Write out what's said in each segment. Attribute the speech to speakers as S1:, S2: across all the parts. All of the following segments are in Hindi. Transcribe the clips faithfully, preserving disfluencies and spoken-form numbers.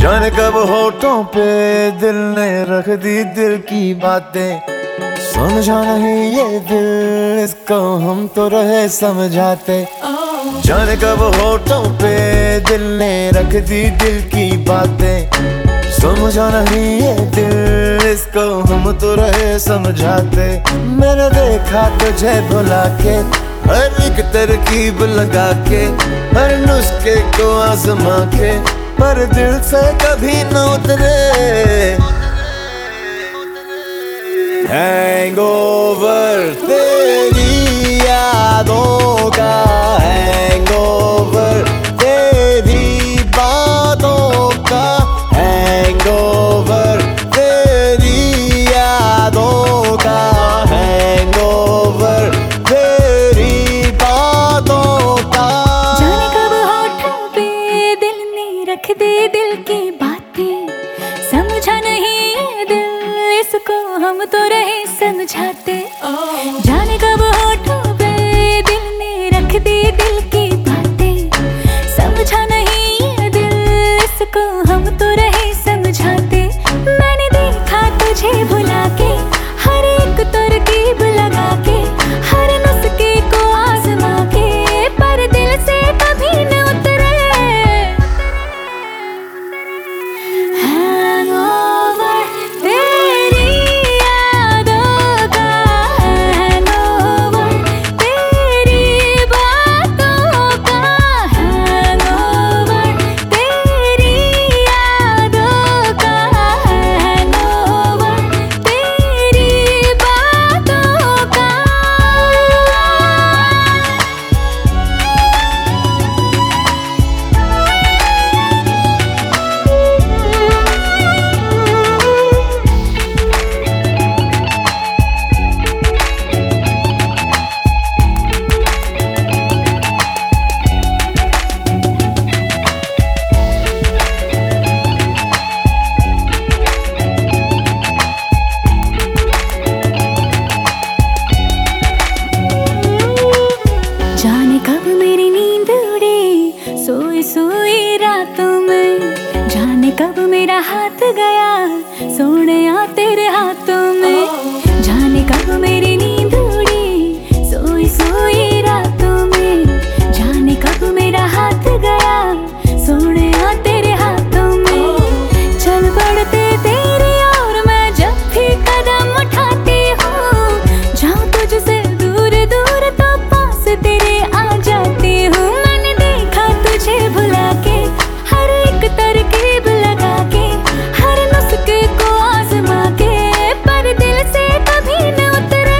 S1: जाने कब होठों पे दिल ने रख दी दिल की बातें। समझा नहीं ये दिल, इसको हम तो रहे समझाते। जाने कब होठों पे दिल ने रख दी दिल की बातें। समझा नहीं ये दिल, इसको हम तो रहे समझाते। मैंने देखा तुझे भुला के, हर एक तरकीब लगा के, हर नुस्खे को आजमा के, पर दिल से कभी न उतरे। हैंगओवर तेरी यादों का, हैंगओवर तेरी बातों का, हैंगओवर तेरी यादों का, हैंगओवर तेरी बातों का।
S2: जाने कब होठों पे दिल ने रख दी दिल की बातें। समझा नहीं ये दिल, इसको हम तो रहे समझाते। जाने कब होठों पे दिल ने रख दी दिल की बातें। समझा नहीं ये दिल, इसको हम तो रहे समझाते। मैंने देखा तुझे भुला के, हर एक तरकीब लगा के, हर नुस्खे को आजमा के, पर दिल से कभी न उतरे। हैंगओवर तेरी यादों का, हैंगओवर तेरी बातों का, हैंगओवर तेरी यादों का, हैंगओवर तेरी बातों का। जाने कब मेरी नींद उड़ी सोई सोई रातों में। जाने कब मेरा हाथ गया सोने तेरे हाथों में। जाने कब मेरी नींद उड़ी सोई सोई रातों में। जाने कब मेरा हाथ गया सोने तेरे हाथों में। चल पड़ते तेरी और मैं जब भी कदम उठाती हूँ। जाऊँ तुझसे दूर दूर तो पास तेरे आ जाती हूँ। मैंने देखा तुझे भुला के, हर एक तरकीब लगा के, हर नुस्खे को आजमा के, पर दिल से कभी न उतरे।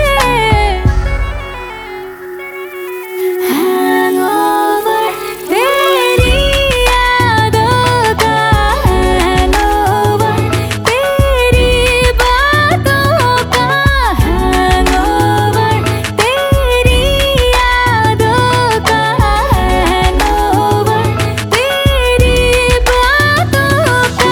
S2: हैंगओवर तेरी यादों का, हैंगओवर तेरी बातों का, हैंगओवर तेरी यादों का, हैंगओवर तेरी बातों का।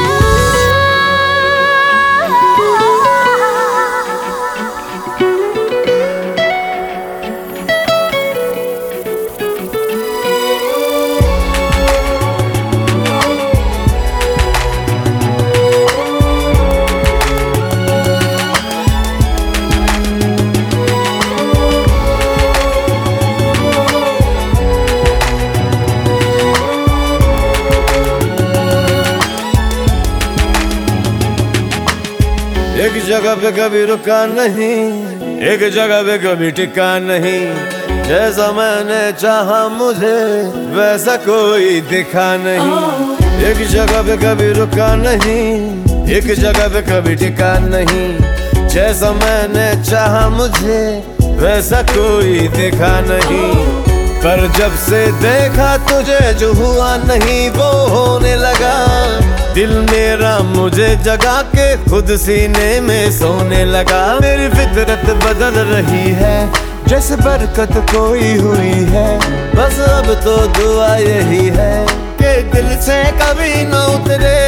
S1: एक जगह पे कभी रुका नहीं, एक जगह पे कभी टिका नहीं। जैसा मैंने चाहा मुझे वैसा कोई दिखा नहीं। एक जगह पे कभी रुका नहीं, एक जगह पे कभी टिका नहीं। जैसा मैंने चाहा मुझे वैसा कोई दिखा नहीं। पर जब से देखा तुझे जो हुआ नहीं वो होने लगा। दिल मेरा मुझे जगा के खुद सीने में सोने लगा। मेरी फितरत बदल रही है जैसे बरकत कोई हुई है। बस अब तो दुआ यही है कि दिल से कभी न उतरे।